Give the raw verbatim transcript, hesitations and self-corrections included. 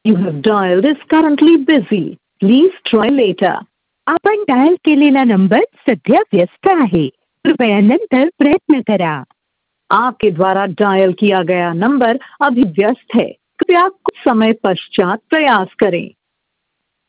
You have dialed is currently busy. Please try later. आपण dial केलेला number सध्या व्यस्त आहे. कृपया नंतर प्रयत्न करा. आपके द्वारा डायल किया गया नंबर अभी व्यस्त है. कृपया कुछ समय पश्चात प्रयास करें.